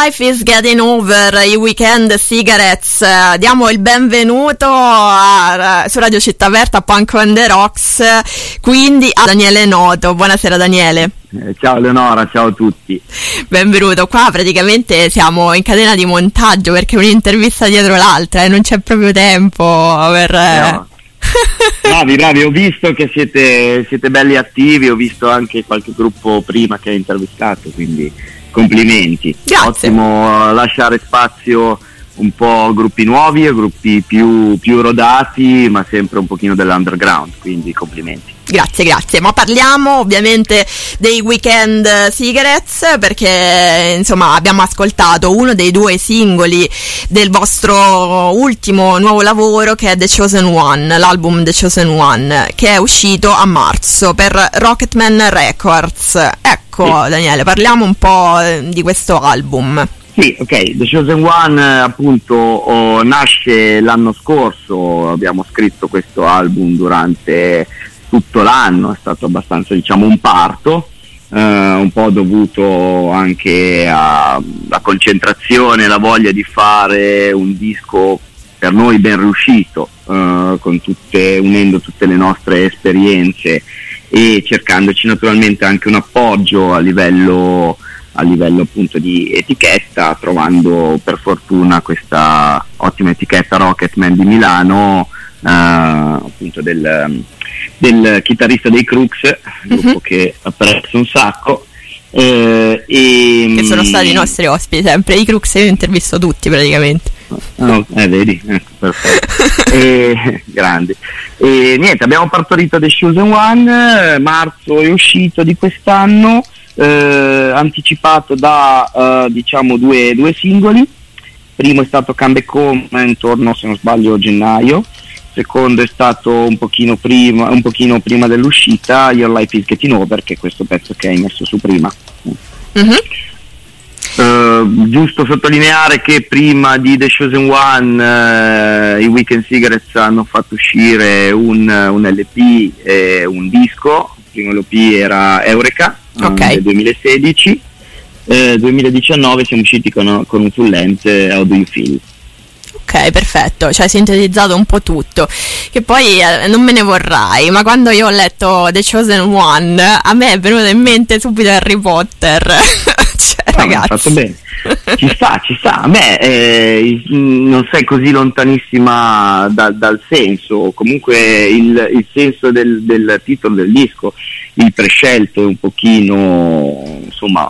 Life is Getting Over, i Weekend Cigarettes. Diamo il benvenuto su Radio Città Aperta, Punk on the Rocks, quindi a Daniele Noto. Buonasera Daniele. Ciao Eleonora, ciao a tutti. Benvenuto. Qua praticamente siamo in catena di montaggio perché è un'intervista dietro l'altra e non c'è proprio tempo per... No. Bravi, ho visto che siete belli attivi, ho visto anche qualche gruppo prima che hai intervistato, quindi complimenti. Grazie. Ottimo lasciare spazio un po' a gruppi nuovi e gruppi più rodati, ma sempre un pochino dell'underground, quindi complimenti. Grazie, ma parliamo ovviamente dei Weekend Cigarettes perché insomma abbiamo ascoltato uno dei 2 singoli del vostro ultimo nuovo lavoro, che è The Chosen One, l'album The Chosen One, che è uscito a marzo per Rocketman Records. Ecco sì. Daniele, parliamo un po' di questo album. Sì, ok, The Chosen One appunto nasce l'anno scorso, abbiamo scritto questo album durante tutto l'anno, è stato abbastanza un parto, un po' dovuto anche alla concentrazione, la voglia di fare un disco per noi ben riuscito, unendo tutte le nostre esperienze e cercandoci naturalmente anche un appoggio a livello appunto di etichetta, trovando per fortuna questa ottima etichetta Rocketman di Milano, appunto del chitarrista dei Crux, gruppo che apprezzo un sacco, che sono stati i nostri ospiti sempre. I Crux io intervisto tutti praticamente. Vedi, perfetto. Grandi. E niente, abbiamo partorito The Chosen One, marzo è uscito di quest'anno, anticipato da due singoli. Primo è stato Come Back Home intorno, se non sbaglio, gennaio. Secondo è stato un pochino prima dell'uscita, Your Life is Getting Over, che è questo pezzo che hai messo su prima. Giusto sottolineare che prima di The Chosen One i Weekend Cigarettes hanno fatto uscire un LP e un disco. Il primo LP era Eureka, nel 2016. 2019 siamo usciti con un full length, How Do You Feel. Ok, perfetto, cioè hai sintetizzato un po' tutto, che poi non me ne vorrai, ma quando io ho letto The Chosen One a me è venuto in mente subito Harry Potter. Cioè, ragazzi, fatto bene. Ci sta, a me non sei così lontanissima dal senso, comunque il senso del titolo del disco, il prescelto è un pochino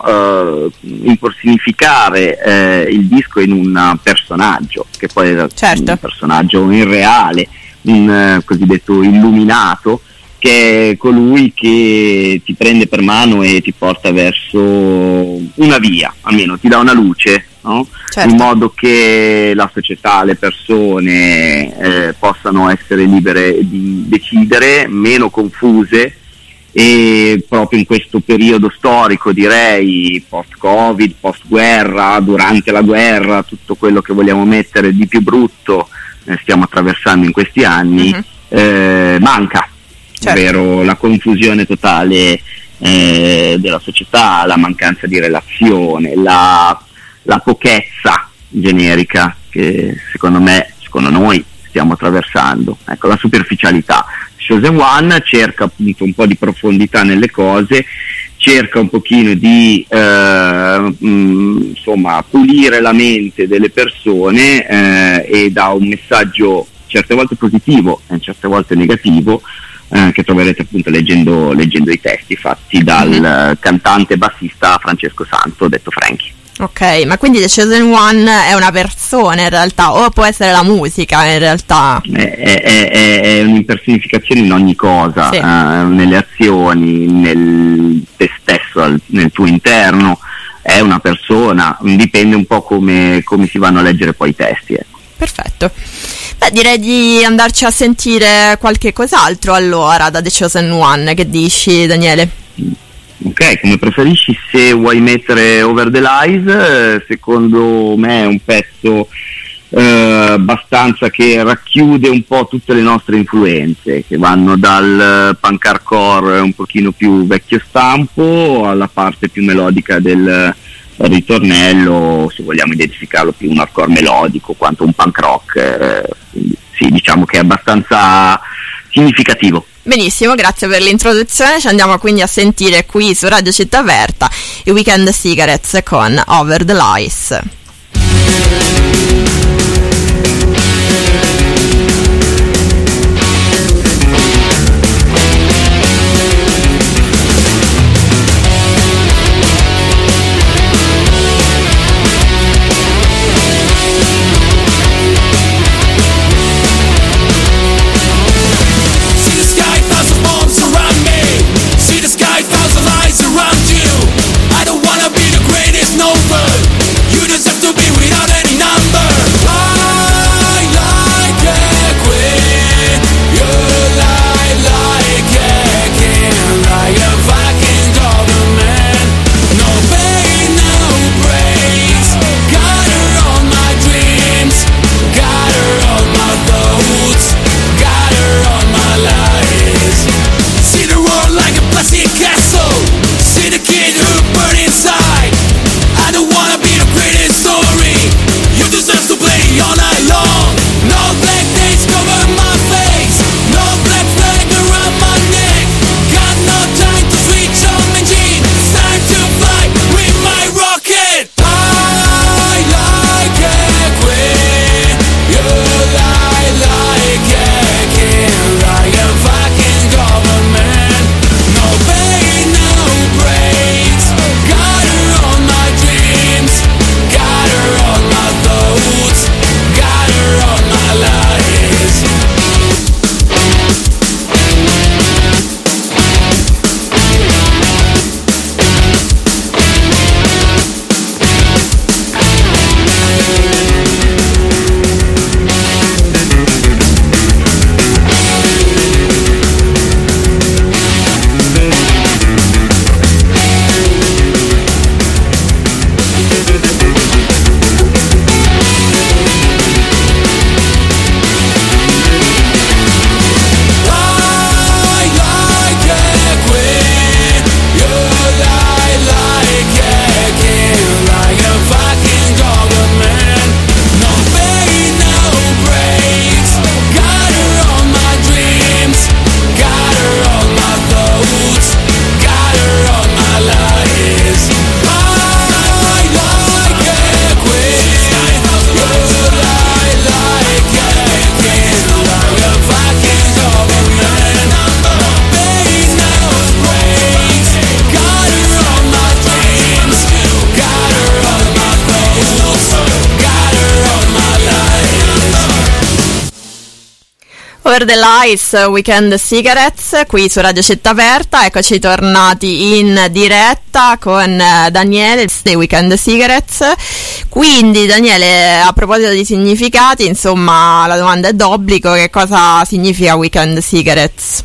impersonificare il disco in un personaggio, che poi è un personaggio irreale, un cosiddetto illuminato, che è colui che ti prende per mano e ti porta verso una via, almeno ti dà una luce, no? In modo che la società, le persone possano essere libere di decidere, meno confuse, e proprio in questo periodo storico, direi post-Covid, post-guerra, durante la guerra, tutto quello che vogliamo mettere di più brutto stiamo attraversando in questi anni, manca. Ovvero la confusione totale della società, la mancanza di relazione, la pochezza generica che secondo noi stiamo attraversando, ecco, la superficialità. Chosen One cerca appunto un po' di profondità nelle cose, cerca un pochino di pulire la mente delle persone e dà un messaggio certe volte positivo e certe volte negativo, che troverete appunto leggendo i testi fatti dal cantante e bassista Francesco Santo, detto Frankie. Ok, ma quindi The Chosen One è una persona in realtà, o può essere la musica in realtà? È un'impersonificazione in ogni cosa, sì. Nelle azioni, nel te stesso, nel tuo interno, è una persona, dipende un po' come si vanno a leggere poi i testi, ecco. Perfetto. Beh, direi di andarci a sentire qualche cos'altro allora da The Chosen One. Che dici, Daniele? Ok, come preferisci. Se vuoi mettere Over the Lies, secondo me è un pezzo abbastanza che racchiude un po' tutte le nostre influenze, che vanno dal punk hardcore un pochino più vecchio stampo alla parte più melodica del ritornello, se vogliamo identificarlo, più un hardcore melodico quanto un punk rock, quindi sì, diciamo che è abbastanza significativo. Benissimo, grazie per l'introduzione. Ci andiamo quindi a sentire qui su Radio Città Aperta i Weekend Cigarettes con Over the Lies. Over the Lies, Weekend Cigarettes, qui su Radio Città Aperta. Eccoci tornati in diretta con Daniele dei Weekend Cigarettes. Quindi Daniele, a proposito di significati, insomma la domanda è d'obbligo: che cosa significa Weekend Cigarettes?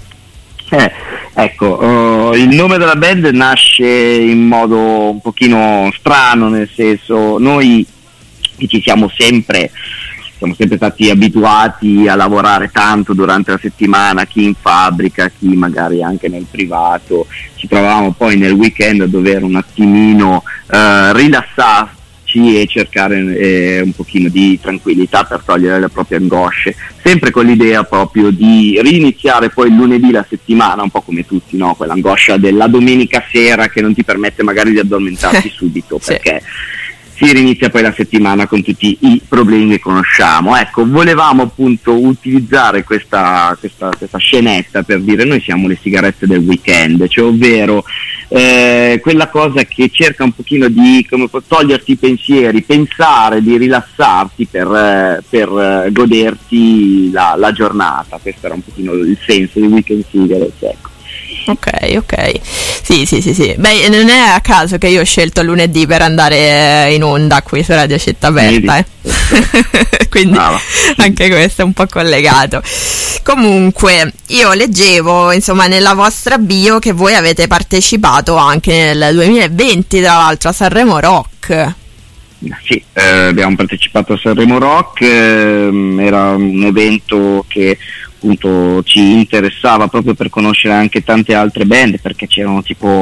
Ecco, il nome della band nasce in modo un pochino strano, nel senso, noi che siamo sempre stati abituati a lavorare tanto durante la settimana, chi in fabbrica, chi magari anche nel privato, ci trovavamo poi nel weekend a dover un attimino rilassarci e cercare un pochino di tranquillità per togliere le proprie angosce, sempre con l'idea proprio di riniziare poi il lunedì la settimana, un po' come tutti, no? Quell'angoscia della domenica sera che non ti permette magari di addormentarti subito, perché si rinizia poi la settimana con tutti i problemi che conosciamo. Ecco, volevamo appunto utilizzare questa scenetta per dire: noi siamo le sigarette del weekend, cioè ovvero quella cosa che cerca un pochino di toglierti i pensieri, pensare, di rilassarti per goderti la giornata. Questo era un pochino il senso di Weekend Cigarettes, ecco. Ok, sì. Beh, non è a caso che io ho scelto lunedì per andare in onda qui su Radio Città Aperta, quindi anche questo è un po' collegato. Comunque, io leggevo, insomma, nella vostra bio che voi avete partecipato anche nel 2020, tra l'altro, a Sanremo Rock. Sì, abbiamo partecipato a Sanremo Rock, era un evento che appunto ci interessava proprio per conoscere anche tante altre band, perché c'erano tipo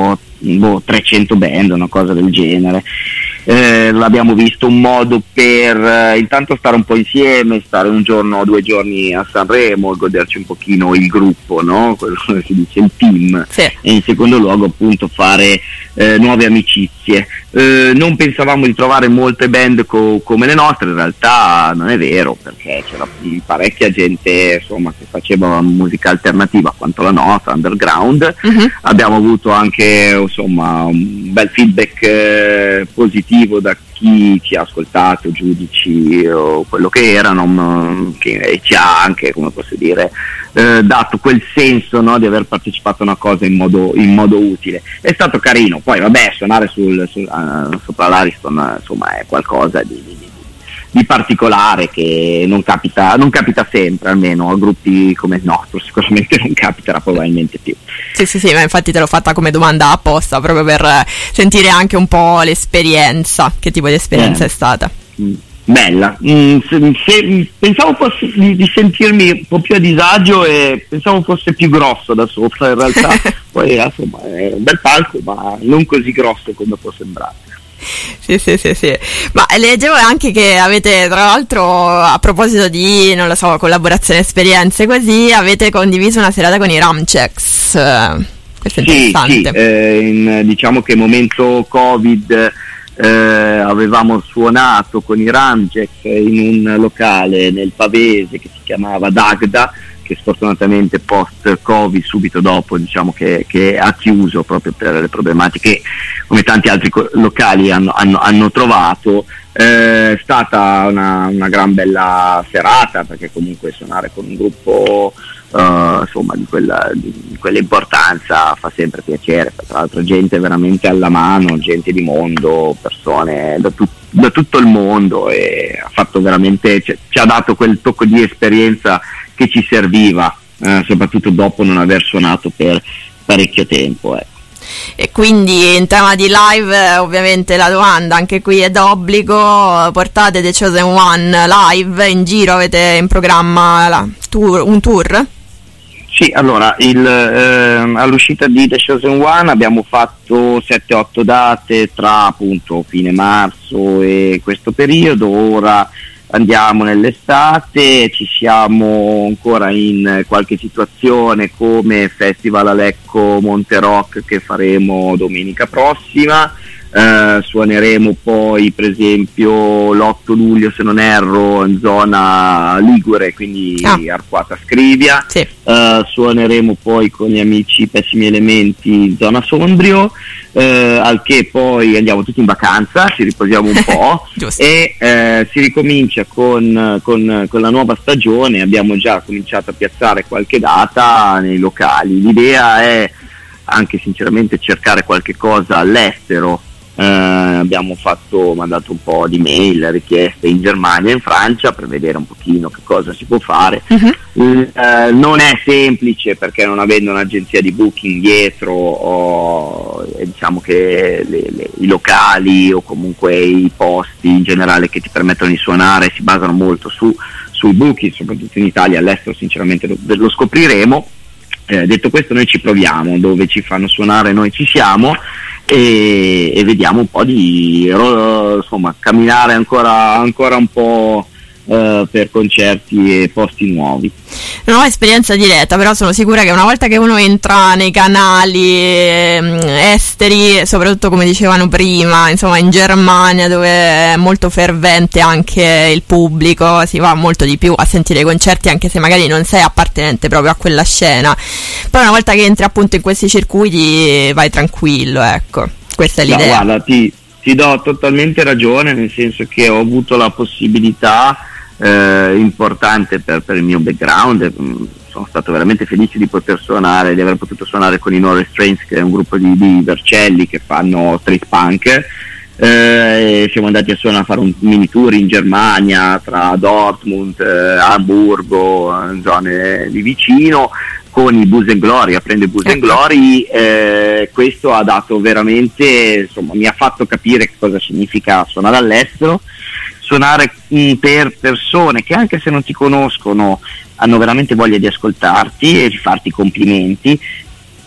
300 band, una cosa del genere. L'abbiamo visto un modo per intanto stare un po' insieme, stare un giorno o 2 giorni a Sanremo, goderci un pochino il gruppo, no? Quello che si dice, il team, sì. E in secondo luogo appunto fare nuove amicizie. Non pensavamo di trovare molte band come le nostre, in realtà non è vero, perché c'era parecchia gente, insomma, che faceva musica alternativa quanto la nostra, underground. Abbiamo avuto anche, insomma, un bel feedback positivo da chi ci ha ascoltato, giudici o quello che erano, che ci ha anche, come posso dire, dato quel senso, no, di aver partecipato a una cosa in modo utile. È stato carino. Poi vabbè, suonare sopra l'Ariston, insomma, è qualcosa di particolare che non capita sempre, almeno a gruppi come il nostro sicuramente non capiterà probabilmente più. Sì, ma infatti te l'ho fatta come domanda apposta, proprio per sentire anche un po' l'esperienza. Che tipo di esperienza è stata? Bella. Pensavo fosse di sentirmi un po' più a disagio, e pensavo fosse più grosso da sopra, in realtà poi insomma è un bel palco, ma non così grosso come può sembrare. Sì. Ma leggevo anche che avete, tra l'altro, a proposito di, non lo so, collaborazione, esperienze così, avete condiviso una serata con i Ramcheks. Questo è interessante. Sì, diciamo che momento Covid avevamo suonato con i Ramcheks in un locale nel Pavese che si chiamava Dagda, che sfortunatamente post-Covid, subito dopo, diciamo che ha chiuso proprio per le problematiche come tanti altri locali hanno trovato. È stata una gran bella serata, perché comunque suonare con un gruppo insomma di quell'importanza fa sempre piacere. Tra l'altro gente veramente alla mano, gente di mondo, persone da tutto il mondo, e ha fatto veramente, ci ha dato quel tocco di esperienza che ci serviva, soprattutto dopo non aver suonato per parecchio tempo. E quindi in tema di live, ovviamente la domanda anche qui è d'obbligo: portate The Chosen One live in giro? Avete in programma un tour? Sì, allora all'uscita di The Chosen One abbiamo fatto 7-8 date tra appunto fine marzo e questo periodo. Ora andiamo nell'estate, ci siamo ancora in qualche situazione come Festival a Lecco Monte Rock che faremo domenica prossima. Suoneremo poi per esempio l'8 luglio, se non erro, in zona Ligure, quindi Arquata Scrivia. Sì. Suoneremo poi con gli amici Pessimi Elementi in zona Sondrio, al che poi andiamo tutti in vacanza, ci riposiamo un po' e si ricomincia con la nuova stagione. Abbiamo già cominciato a piazzare qualche data nei locali. L'idea è anche sinceramente cercare qualche cosa all'estero. Abbiamo mandato un po' di mail, richieste in Germania e in Francia per vedere un pochino che cosa si può fare. Non è semplice, perché non avendo un'agenzia di booking dietro, diciamo che i locali o comunque i posti in generale che ti permettono di suonare si basano molto sui booking, soprattutto in Italia. All'estero sinceramente lo scopriremo. Detto questo, noi ci proviamo, dove ci fanno suonare noi ci siamo, e vediamo un po' di insomma camminare ancora un po' per concerti e posti nuovi. Non ho esperienza diretta, però sono sicura che una volta che uno entra nei canali esteri, soprattutto come dicevano prima, insomma in Germania, dove è molto fervente anche il pubblico, si va molto di più a sentire i concerti, anche se magari non sei appartenente proprio a quella scena. Poi una volta che entri appunto in questi circuiti vai tranquillo, ecco, questa è l'idea. No, guarda, ti do totalmente ragione, nel senso che ho avuto la possibilità importante per il mio background. Sono stato veramente felice di poter suonare, di aver potuto suonare con i No Restraints, che è un gruppo di Vercelli che fanno street punk. Siamo andati a fare un mini tour in Germania, tra Dortmund, Hamburgo, zone di vicino, con i Booze and Glory, aprendo i Booze and Glory. Questo ha dato veramente, insomma, mi ha fatto capire che cosa significa suonare all'estero, suonare per persone che, anche se non ti conoscono, hanno veramente voglia di ascoltarti e di farti complimenti,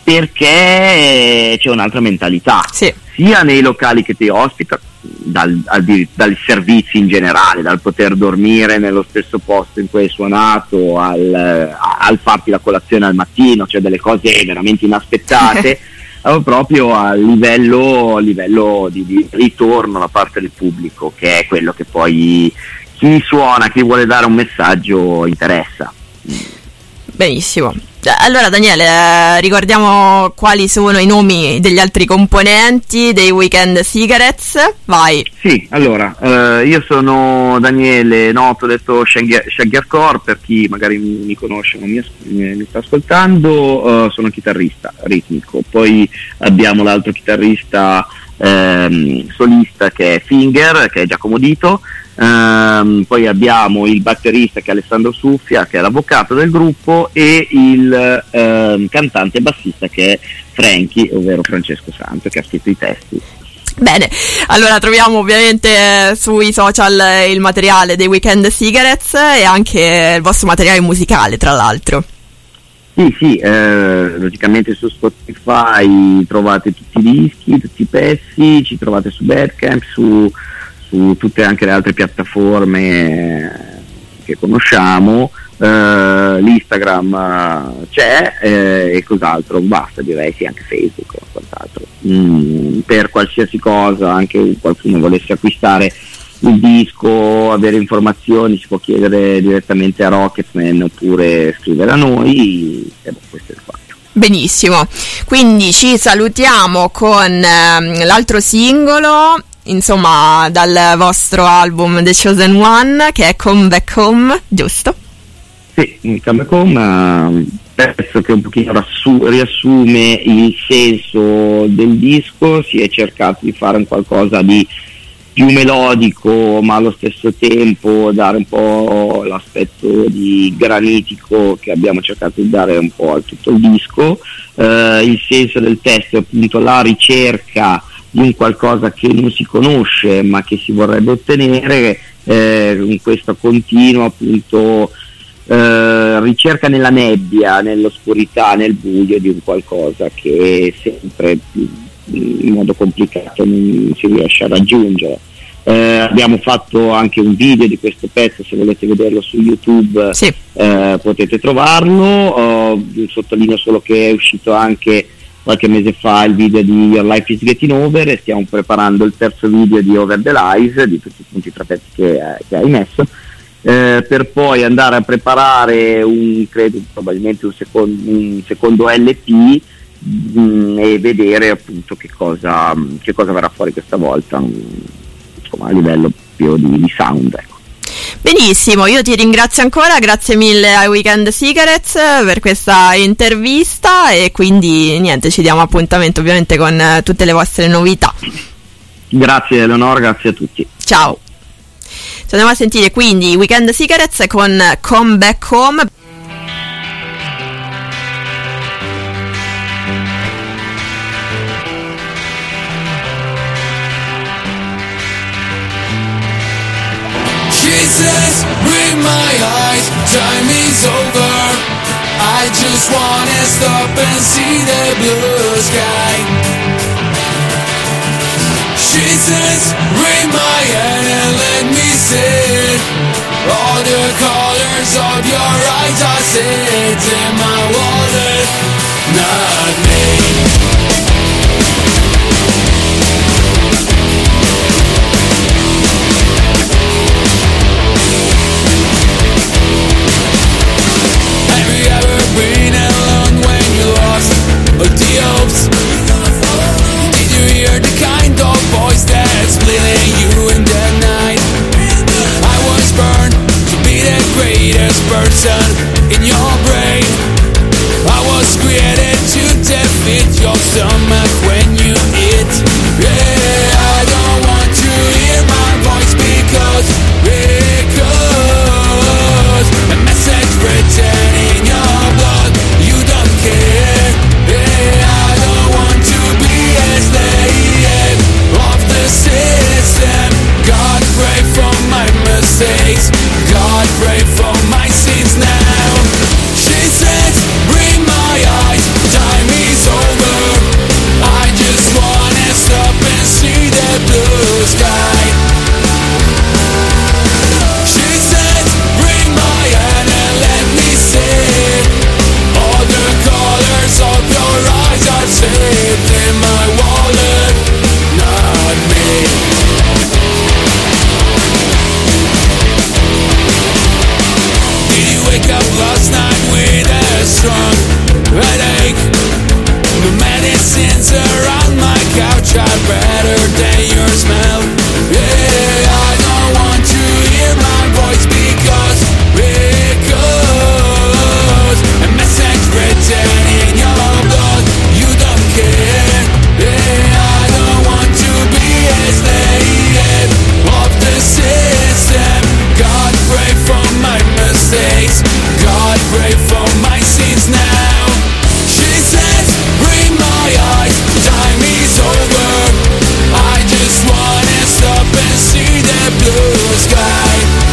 perché c'è un'altra mentalità, sia nei locali che ti ospita, dal servizi in generale, dal poter dormire nello stesso posto in cui hai suonato al farti la colazione al mattino, cioè delle cose veramente inaspettate, proprio a livello di ritorno da parte del pubblico, che è quello che poi chi suona, chi vuole dare un messaggio interessa. Benissimo. Allora Daniele, ricordiamo quali sono i nomi degli altri componenti dei Weekend Cigarettes, vai. Sì, allora, io sono Daniele, noto detto Shaggy Hardcore, per chi magari mi conosce o mi sta ascoltando, sono chitarrista ritmico, poi abbiamo l'altro chitarrista solista che è Finger, che è Giacomo Dito. Poi abbiamo il batterista che è Alessandro Suffia, che è l'avvocato del gruppo, e il cantante e bassista che è Frankie, ovvero Francesco Santo, che ha scritto i testi. Bene, allora troviamo ovviamente sui social il materiale dei Weekend Cigarettes e anche il vostro materiale musicale, tra l'altro. Sì, logicamente su Spotify trovate tutti i dischi, tutti i pezzi, ci trovate su Bandcamp, su tutte anche le altre piattaforme che conosciamo, l'Instagram c'è, e cos'altro, basta, direi, sì, anche Facebook o quant'altro. Per qualsiasi cosa, anche qualcuno volesse acquistare il disco, avere informazioni, si può chiedere direttamente a Rocketman oppure scrivere a noi, e questo è il fatto. Benissimo, quindi ci salutiamo con l'altro singolo, insomma, dal vostro album The Chosen One, che è Come Back Home, giusto? Sì, Come Back Home, un pezzo che un pochino riassume il senso del disco. Si è cercato di fare un qualcosa di più melodico, ma allo stesso tempo dare un po' l'aspetto di granitico che abbiamo cercato di dare un po' a tutto il disco. Il senso del testo è appunto la ricerca di un qualcosa che non si conosce ma che si vorrebbe ottenere, in questa continua appunto ricerca nella nebbia, nell'oscurità, nel buio di un qualcosa che sempre in modo complicato non si riesce a raggiungere. Abbiamo fatto anche un video di questo pezzo, se volete vederlo su YouTube, sì. Potete trovarlo. Sottolineo solo che è uscito anche qualche mese fa il video di Your Life is Getting Over, e stiamo preparando il terzo video di Over the Lies, di tutti i punti, 3 pezzi che hai messo, per poi andare a preparare credo probabilmente un secondo LP, e vedere appunto che cosa verrà fuori questa volta, insomma, a livello più di sound, ecco. Benissimo, io ti ringrazio ancora, grazie mille ai Weekend Cigarettes per questa intervista, e quindi niente, ci diamo appuntamento ovviamente con tutte le vostre novità. Grazie Eleonora, grazie a tutti. Ciao. Ci andiamo a sentire quindi i Weekend Cigarettes con Come Back Home. With my eyes, time is over. I just wanna stop and see the blue sky. She says, read my hand and let me see all the colors of your eyes. I see it in my wallet, not me. The hopes. Did you hear the kind of voice that's bleeding you in the night? I was born to be the greatest person in your brain. I was created to tell last night with a strong headache. The medicines around my couch are better than your smell. Yeah, I don't want to hear my voice because a message written in your blood, you don't care. Yeah, I don't want to be a slave of the system. God pray for my mistakes, God pray for my sins now. She says, bring my eyes, time is over. I just wanna stop and see the blue sky.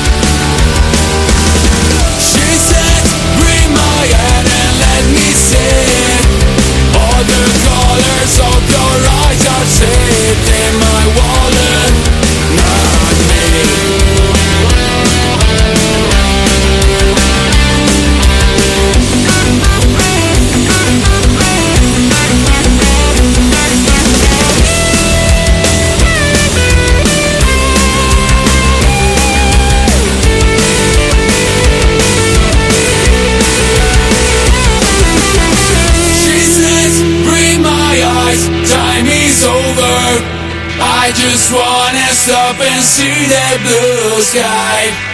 She said, bring my hand and let me see all the colors of your eyes are saved in my wallet, not me. Time is over. I just wanna stop and see the blue sky.